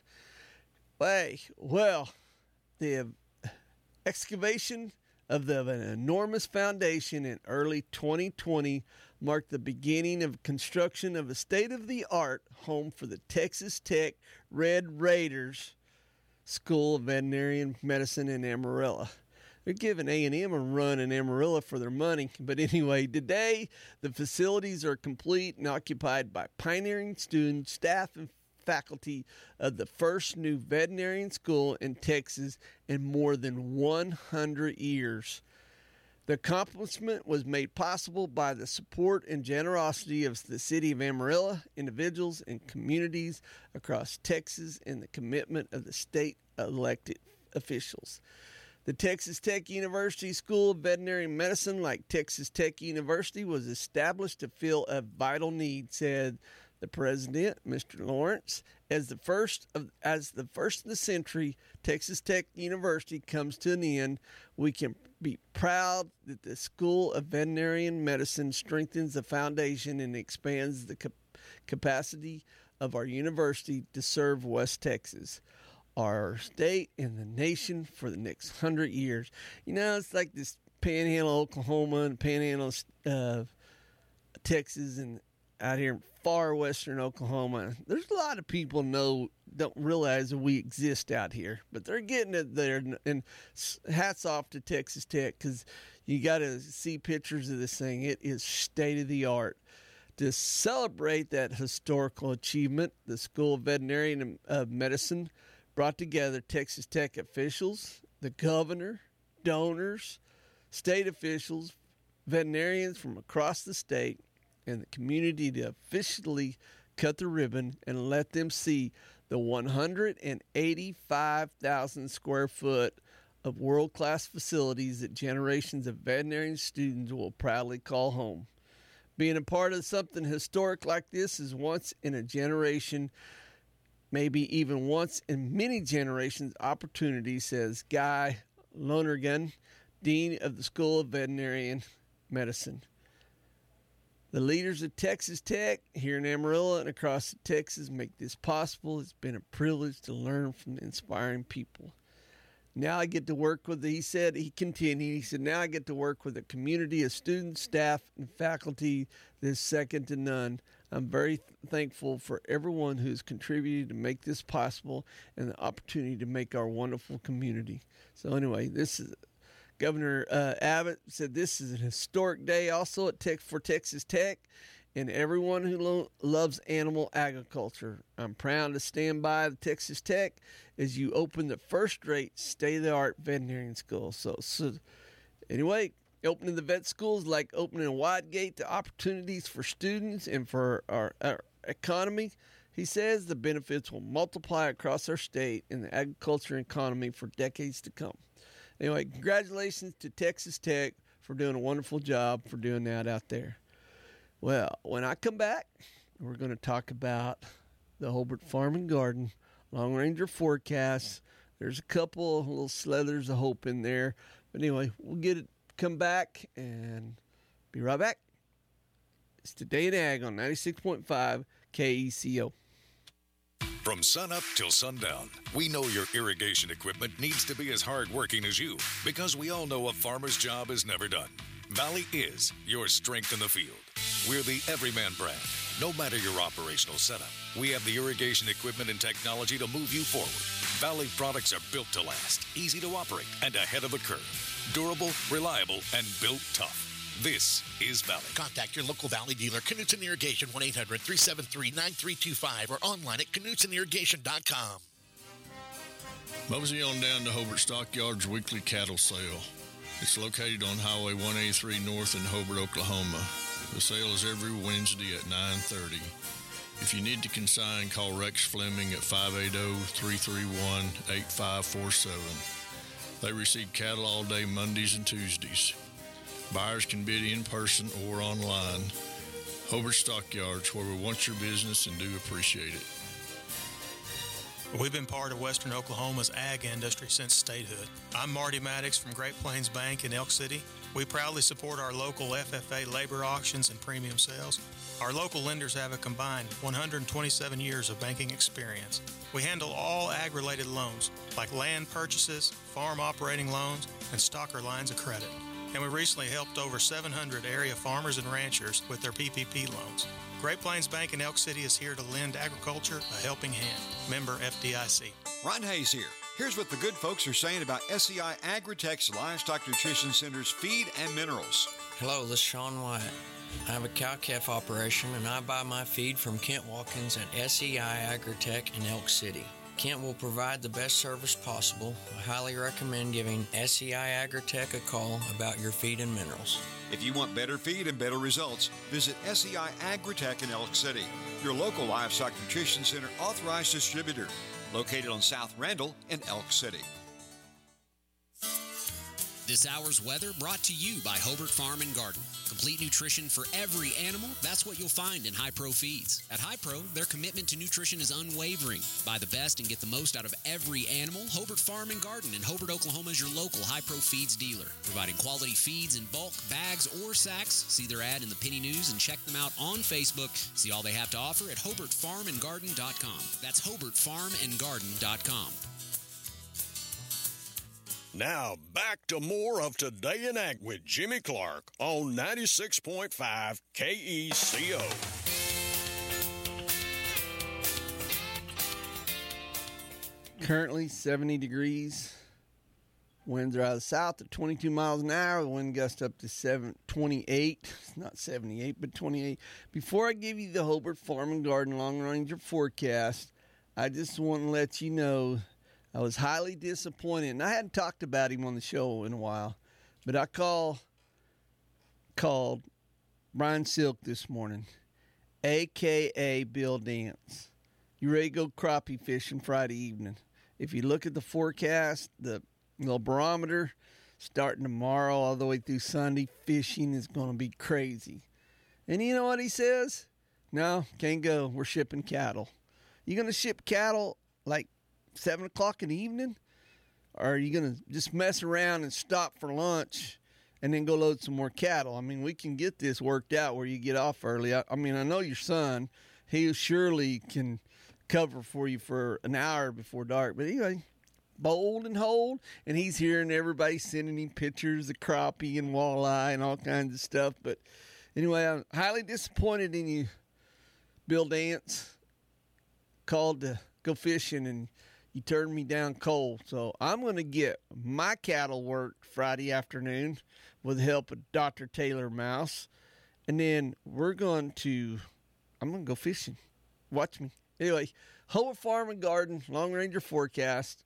Speaker 2: Hey, well, the excavation of the, of an enormous foundation in early twenty twenty marked the beginning of construction of a state-of-the-art home for the Texas Tech Red Raiders School of Veterinary Medicine in Amarillo. They're giving A and M a run in Amarillo for their money. But anyway, today the facilities are complete and occupied by pioneering students, staff, and faculty of the first new veterinarian school in Texas in more than one hundred years. The accomplishment was made possible by the support and generosity of the city of Amarillo, individuals, and communities across Texas, and the commitment of the state elected officials. The Texas Tech University School of Veterinary Medicine, like Texas Tech University, was established to fill a vital need, said the president, Mister Lawrence. As the first of as the first of the century, Texas Tech University comes to an end, we can be proud that the School of Veterinary Medicine strengthens the foundation and expands the cap- capacity of our university to serve West Texas, our state, and the nation for the next hundred years. You know, it's like this Panhandle, Oklahoma, and Panhandle, uh, Texas, and out here in far western Oklahoma. There's a lot of people know don't realize that we exist out here, but they're getting it there. And hats off to Texas Tech, because you got to see pictures of this thing. It is state of the art. To celebrate that historical achievement, the School of Veterinary uh, Medicine brought together Texas Tech officials, the governor, donors, state officials, veterinarians from across the state, and the community to officially cut the ribbon and let them see the one hundred eighty-five thousand square foot of world-class facilities that generations of veterinary students will proudly call home. Being a part of something historic like this is once in a generation, maybe even once in many generations opportunity, says Guy Lonergan, Dean of the School of Veterinary Medicine. The leaders of Texas Tech here in Amarillo and across Texas make this possible. It's been a privilege to learn from the inspiring people. Now I get to work with, he said, he continued, he said, now I get to work with a community of students, staff, and faculty that is second to none. I'm very th- thankful for everyone who's contributed to make this possible and the opportunity to make our wonderful community. So anyway, this is Governor uh, Abbott said this is an historic day also at Tech for Texas Tech and everyone who lo- loves animal agriculture. I'm proud to stand by the Texas Tech as you open the first-rate state-of-the-art veterinary school. So, so anyway, opening the vet school is like opening a wide gate to opportunities for students and for our, our economy. He says the benefits will multiply across our state and the agriculture economy for decades to come. Anyway, congratulations to Texas Tech for doing a wonderful job for doing that out there. Well, when I come back, we're going to talk about the Hobart Farm and Garden Long Ranger forecast. There's a couple of little slithers of hope in there. But anyway, we'll get it, come back and be right back. It's Today in Ag on ninety-six point five K E C O.
Speaker 13: From sunup till sundown, we know your irrigation equipment needs to be as hardworking as you, because we all know a farmer's job is never done. Valley is your strength in the field. We're the Everyman brand. No matter your operational setup, we have the irrigation equipment and technology to move you forward. Valley products are built to last, easy to operate, and ahead of the curve. Durable, reliable, and built tough. This is Valley.
Speaker 14: Contact your local Valley dealer, Knutson Irrigation, one eight hundred three seven three nine three two five, or online at knutson irrigation dot com.
Speaker 12: Mosey on down to Hobart Stockyards weekly cattle sale. It's located on Highway one eighty-three North in Hobart, Oklahoma. The sale is every Wednesday at nine thirty. If you need to consign, call Rex Fleming at five eight zero, three three one, eight five four seven. They receive cattle all day Mondays and Tuesdays. Buyers can bid in person or online. Hobart Stockyards, where we want your business and do appreciate it.
Speaker 16: We've been part of Western Oklahoma's ag industry since statehood. I'm Marty Maddox from Great Plains Bank in Elk City. We proudly support our local F F A labor auctions and premium sales. Our local lenders have a combined one hundred twenty-seven years of banking experience. We handle all ag-related loans, like land purchases, farm operating loans, and stocker lines of credit. And we recently helped over seven hundred area farmers and ranchers with their P P P loans. Great Plains Bank in Elk City is here to lend agriculture a helping hand. Member F D I C.
Speaker 17: Ron Hayes here. Here's what the good folks are saying about S E I Agritech's Livestock Nutrition Center's feed and minerals.
Speaker 18: Hello, this is Sean Wyatt. I have a cow-calf operation, and I buy my feed from Kent Watkins at S E I Agritech in Elk City. Kent will provide the best service possible. I highly recommend giving S E I Agritech a call about your feed and minerals.
Speaker 17: If you want better feed and better results, visit S E I Agritech in Elk City, your local livestock nutrition center authorized distributor, located on South Randall in Elk City.
Speaker 15: This hour's weather brought to you by Hobart Farm and Garden. Complete nutrition for every animal, that's what you'll find in Hi-Pro Feeds. At Hi-Pro, their commitment to nutrition is unwavering. Buy the best and get the most out of every animal. Hobart Farm and Garden in Hobart, Oklahoma is your local Hi-Pro Feeds dealer. Providing quality feeds in bulk, bags, or sacks. See their ad in the Penny News and check them out on Facebook. See all they have to offer at hobart farm and garden dot com. That's hobart farm and garden dot com.
Speaker 11: Now, back to more of Today in Ag with Jimmy Clark on ninety-six point five K E C O.
Speaker 2: Currently seventy degrees. Winds are out of the south at twenty-two miles an hour. The wind gust up to seven, twenty-eight. It's not seventy-eight, but twenty-eight. Before I give you the Hobart Farm and Garden Long Ranger forecast, I just want to let you know I was highly disappointed, and I hadn't talked about him on the show in a while, but I call, called Brian Silk this morning, a k a. Bill Dance. You ready to go crappie fishing Friday evening? If you look at the forecast, the little barometer, starting tomorrow all the way through Sunday, fishing is going to be crazy. And you know what he says? No, can't go. We're shipping cattle. You going to ship cattle like seven o'clock in the evening? Or are you going to just mess around and stop for lunch and then go load some more cattle? I mean, we can get this worked out where you get off early. I, I mean, I know your son, he surely can cover for you for an hour before dark. But anyway, bold and hold, and he's hearing everybody sending him pictures of crappie and walleye and all kinds of stuff. But anyway, I'm highly disappointed in you, Bill Dance. Called to go fishing, and you turned me down cold. So I'm going to get my cattle worked Friday afternoon with the help of Doctor Taylor Mouse. And then we're going to, I'm going to go fishing. Watch me. Anyway, Hobart Farm and Garden Long Ranger forecast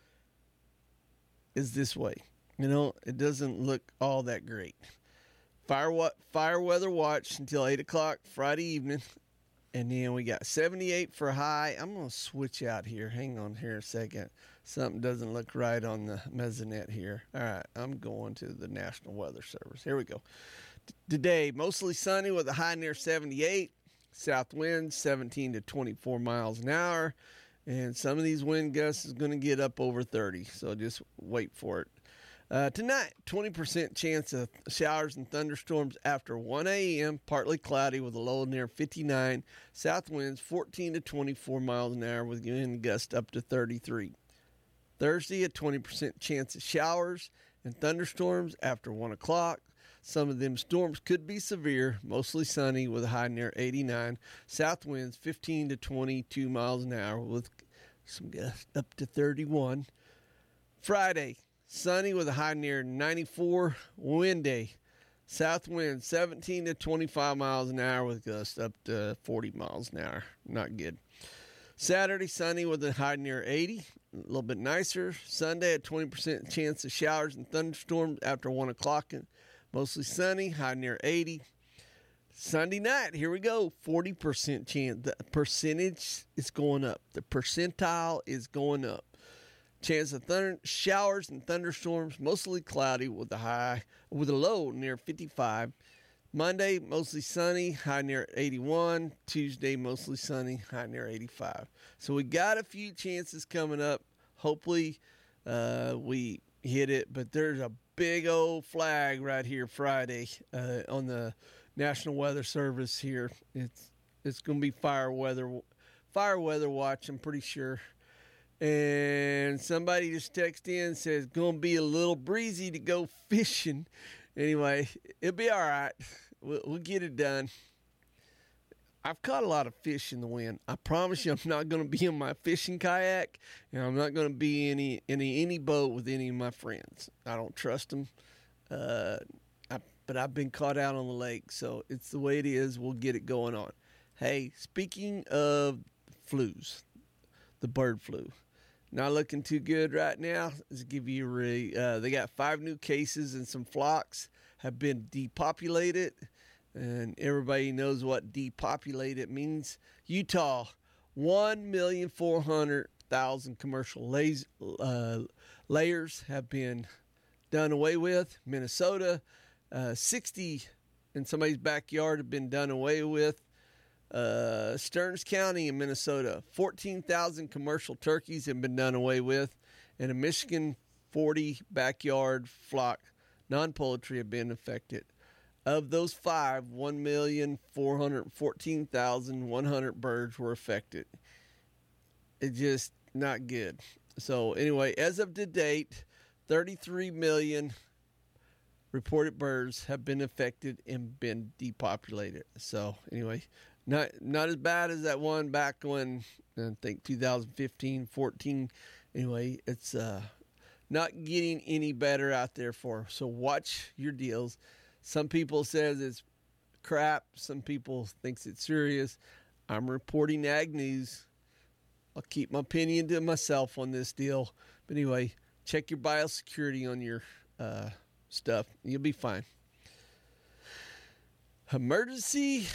Speaker 2: is this way. You know, it doesn't look all that great. Fire, what, fire weather watch until eight o'clock Friday evening. And then we got seventy-eight for a high. I'm going to switch out here. Hang on here a second. Something doesn't look right on the mesonet here. All right, I'm going to the National Weather Service. Here we go. T- today, mostly sunny with a high near seventy-eight. South winds seventeen to twenty-four miles an hour. And some of these wind gusts is going to get up over thirty. So just wait for it. Uh, tonight, twenty percent chance of showers and thunderstorms after one a.m., partly cloudy with a low near fifty-nine. South winds fourteen to twenty-four miles an hour with wind gust up to thirty-three. Thursday, a twenty percent chance of showers and thunderstorms after one o'clock. Some of them storms could be severe, mostly sunny with a high near eighty-nine. South winds fifteen to twenty-two miles an hour with some gusts up to thirty-one. Friday, sunny with a high near ninety-four. Windy. South wind seventeen to twenty-five miles an hour with gusts up to forty miles an hour. Not good. Saturday, sunny with a high near eighty. A little bit nicer. Sunday, a twenty percent chance of showers and thunderstorms after one o'clock. Mostly sunny, high near eighty. Sunday night, here we go. forty percent chance. The percentage is going up. The percentile is going up. Chance of thunder, showers and thunderstorms, mostly cloudy with a high, with a low near fifty-five. Monday, mostly sunny, high near eighty-one. Tuesday, mostly sunny, high near eighty-five. So we got a few chances coming up. Hopefully, uh, we hit it, but there's a big old flag right here Friday uh, on the National Weather Service here. It's it's going to be fire weather, fire weather watch, I'm pretty sure. And somebody just texted in and says, going to be a little breezy to go fishing. Anyway, it'll be all right. We'll, we'll get it done. I've caught a lot of fish in the wind. I promise you I'm not going to be in my fishing kayak, and I'm not going to be in any, any, any boat with any of my friends. I don't trust them. Uh, I, but I've been caught out on the lake, so it's the way it is. We'll get it going on. Hey, speaking of flus, the bird flu. Not looking too good right now. Let's give you a re, uh, they got five new cases and some flocks have been depopulated. And everybody knows what depopulated means. Utah, one million four hundred thousand commercial lays, uh, layers have been done away with. Minnesota, uh, sixty in somebody's backyard have been done away with. Uh, Stearns County in Minnesota, fourteen thousand commercial turkeys have been done away with. And in Michigan, forty backyard flock non-poultry have been affected. Of those five, one million four hundred fourteen thousand one hundred birds were affected. It's just not good. So anyway, as of to date, thirty-three million reported birds have been affected and been depopulated. So anyway, not not as bad as that one back when, I think two thousand fifteen, fourteen. Anyway, it's uh, not getting any better out there for them. So watch your deals. Some people says it's crap. Some people thinks it's serious. I'm reporting Ag News. I'll keep my opinion to myself on this deal. But anyway, check your biosecurity on your uh, stuff. You'll be fine. Emergency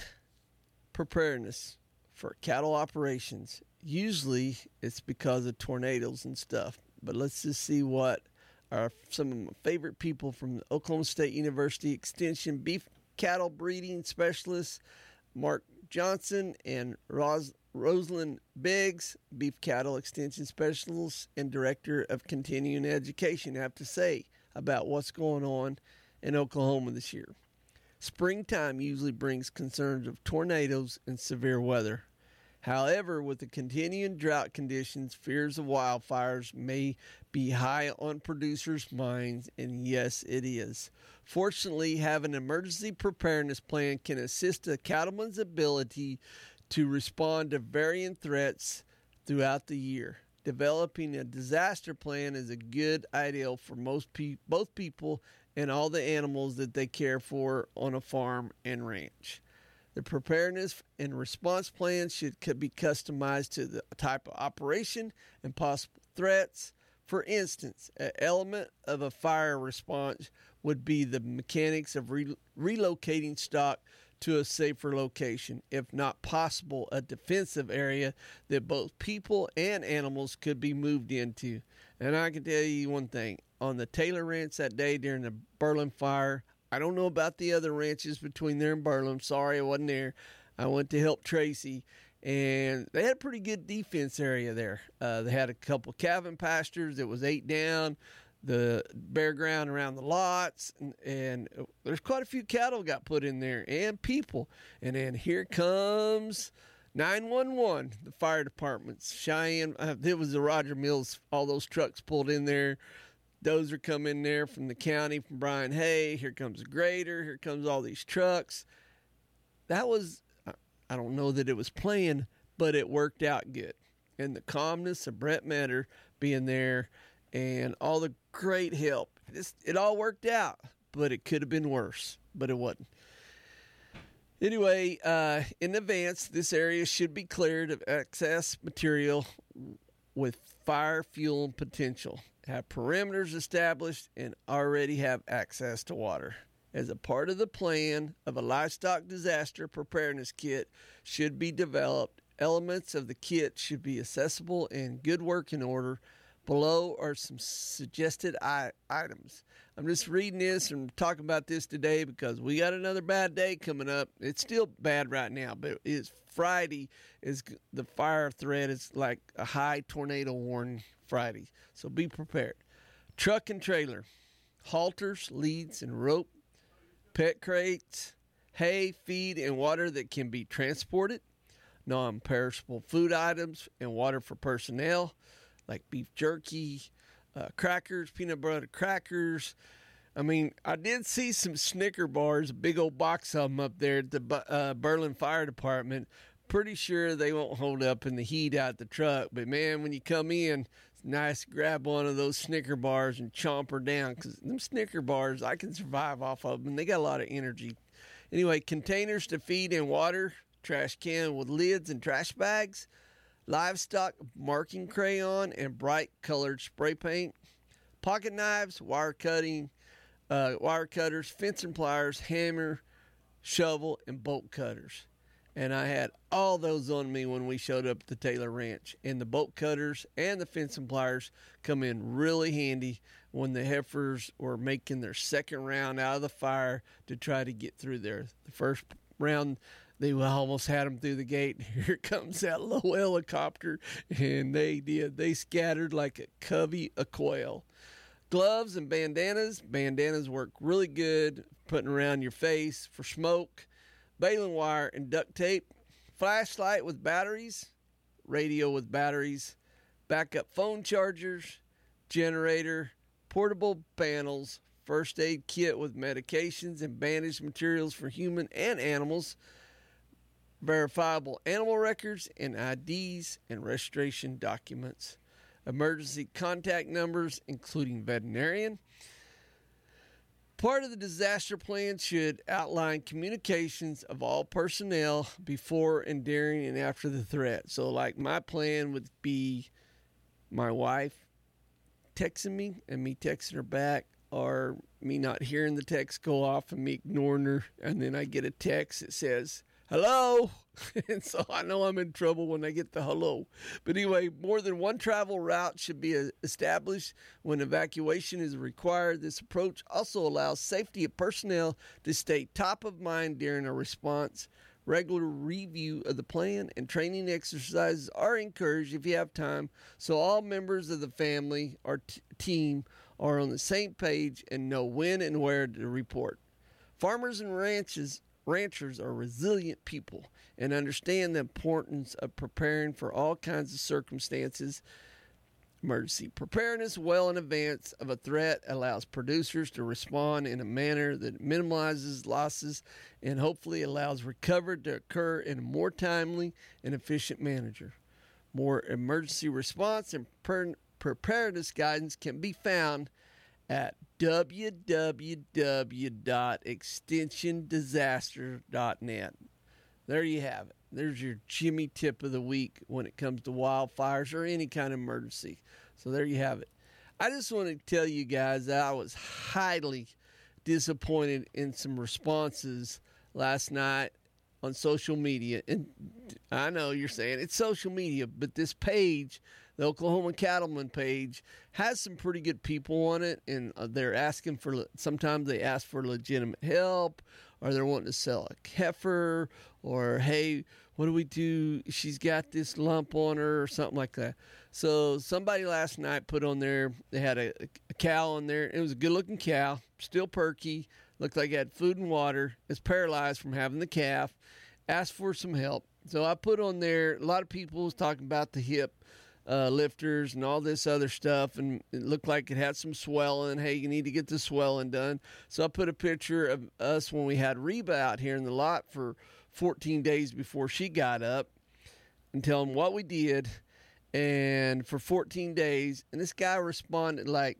Speaker 2: preparedness for cattle operations. Usually it's because of tornadoes and stuff. But let's just see what are some of my favorite people from the Oklahoma State University Extension beef cattle breeding specialists, Mark Johnson and Ros- Rosalind Biggs, beef cattle extension specialist and director of continuing education, have to say about what's going on in Oklahoma this year. Springtime usually brings concerns of tornadoes and severe weather. However, with the continuing drought conditions, fears of wildfires may be high on producers' minds, and yes, it is. Fortunately, having an emergency preparedness plan can assist a cattleman's ability to respond to varying threats throughout the year. Developing a disaster plan is a good idea for most pe- both people and all the animals that they care for on a farm and ranch. The preparedness and response plan should be customized to the type of operation and possible threats. For instance, an element of a fire response would be the mechanics of re- relocating stock to a safer location, if not possible, a defensive area that both people and animals could be moved into. And I can tell you one thing, on the Taylor Ranch that day during the Berlin fire, I don't know about the other ranches between there and Berlin. Sorry, I wasn't there. I went to help Tracy, and they had a pretty good defense area there. Uh, they had a couple calving pastures. It was eight down, the bare ground around the lots, and, and there's quite a few cattle got put in there and people. And then here comes nine one one, the fire departments. Cheyenne, uh, it was the Roger Mills, all those trucks pulled in there. Dozer come in there from the county, from Brian Hay. Here comes a grader. Here comes all these trucks. That was, I don't know that it was planned, but it worked out good. And the calmness of Brett Metter being there and all the great help. It, it all worked out, but it could have been worse, but it wasn't. Anyway, uh, in advance, this area should be cleared of excess material with fire fuel potential. Have perimeters established, and already have access to water. As a part of the plan of a livestock disaster preparedness kit should be developed, elements of the kit should be accessible and good working order. Below are some suggested I- items. I'm just reading this and talking about this today because we got another bad day coming up. It's still bad right now, but it's Friday. Is the fire threat is like a high tornado warning Friday, so be prepared. Truck and trailer. halters, leads, and rope, pet crates, hay, feed, and water that can be transported, non-perishable food items, and water for personnel, like beef jerky, uh, crackers, peanut butter crackers. I mean, I did see some Snicker bars, a big old box of them up there at the uh, Berlin Fire Department. Pretty sure they won't hold up in the heat out the truck. But, man, when you come in, it's nice to grab one of those Snicker bars and chomp her down. Because them Snicker bars, I can survive off of them. They got a lot of energy. Anyway, containers to feed and water, trash can with lids and trash bags, livestock marking crayon and bright colored spray paint, pocket knives, wire cutting, uh, wire cutters, fencing pliers, hammer, shovel, and bolt cutters. And I had all those on me when we showed up at the Taylor Ranch. And the bolt cutters and the fencing pliers come in really handy when the heifers were making their second round out of the fire to try to get through there. The first round, they almost had them through the gate. Here comes that low helicopter, and they did. They scattered like a covey of quail. Gloves and bandanas. Bandanas work really good putting around your face for smoke. Baling wire and duct tape, flashlight with batteries, radio with batteries, backup phone chargers, generator, portable panels, first aid kit with medications and bandage materials for human and animals, verifiable animal records and I Ds and registration documents, emergency contact numbers including veterinarian. Part of the disaster plan should outline communications of all personnel before and during and after the threat. So, like, my plan would be my wife texting me and me texting her back, or me not hearing the text go off and me ignoring her, and then I get a text that says, hello, and so I know I'm in trouble when I get the hello. But anyway, more than one travel route should be established when evacuation is required. This approach also allows safety of personnel to stay top of mind during a response. Regular review of the plan and training exercises are encouraged if you have time, so all members of the family or t- team are on the same page and know when and where to report. Farmers and ranches Ranchers are resilient people and understand the importance of preparing for all kinds of circumstances. Emergency preparedness well in advance of a threat allows producers to respond in a manner that minimizes losses and hopefully allows recovery to occur in a more timely and efficient manner. More emergency response and per- preparedness guidance can be found at w w w dot extension disaster dot net. There you have it. There's your Jimmy tip of the week when it comes to wildfires or any kind of emergency. So there you have it. I just want to tell you guys that I was highly disappointed in some responses last night on social media. And I know you're saying it's social media, but this page, the Oklahoma Cattleman page, has some pretty good people on it, and they're asking for, sometimes they ask for legitimate help, or they're wanting to sell a heifer, or, hey, what do we do? She's got this lump on her, or something like that. So somebody last night put on there, they had a, a cow on there. It was a good-looking cow, still perky, looked like it had food and water. It's paralyzed from having the calf, asked for some help. So I put on there, a lot of people was talking about the hip Uh, lifters and all this other stuff, and it looked like it had some swelling. Hey, you need to get the swelling done. So I put a picture of us when we had Reba out here in the lot for fourteen days before she got up, and tell them what we did, and for fourteen days, and this guy responded like,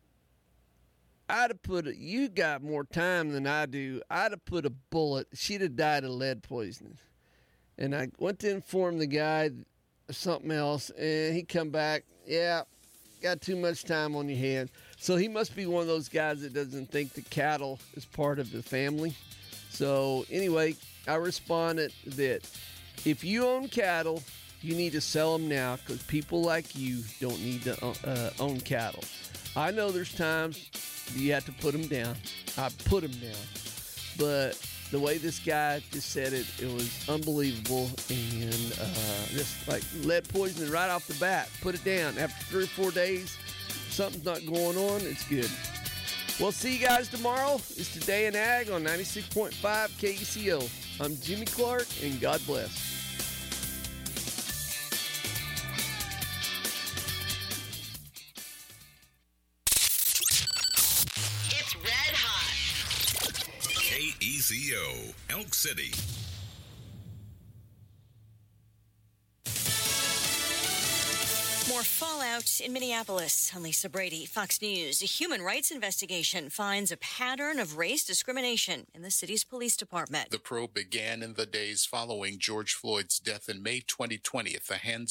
Speaker 2: I'd have put a, you got more time than I do. I'd have put a bullet. She'd have died of lead poisoning. And I went to inform the guy something else, and he come back, yeah, got too much time on your hands. So he must be one of those guys that doesn't think the cattle is part of the family. So anyway, I responded that if you own cattle, you need to sell them now, because people like you don't need to uh, own cattle. I know there's times you have to put them down. I put them down, but the way this guy just said it, it was unbelievable, and uh, just like lead poisoning right off the bat. Put it down. After three or four days, something's not going on, it's good. We'll see you guys tomorrow. It's Today in Ag on ninety-six point five K E C O. I'm Jimmy Clark, and God bless.
Speaker 19: It's red hot.
Speaker 20: K E C O, Elk City.
Speaker 19: More fallout in Minneapolis. I'm Lisa Brady, Fox News. A human rights investigation finds a pattern of race discrimination in the city's police department.
Speaker 21: The probe began in the days following George Floyd's death in May twenty twenty at the hands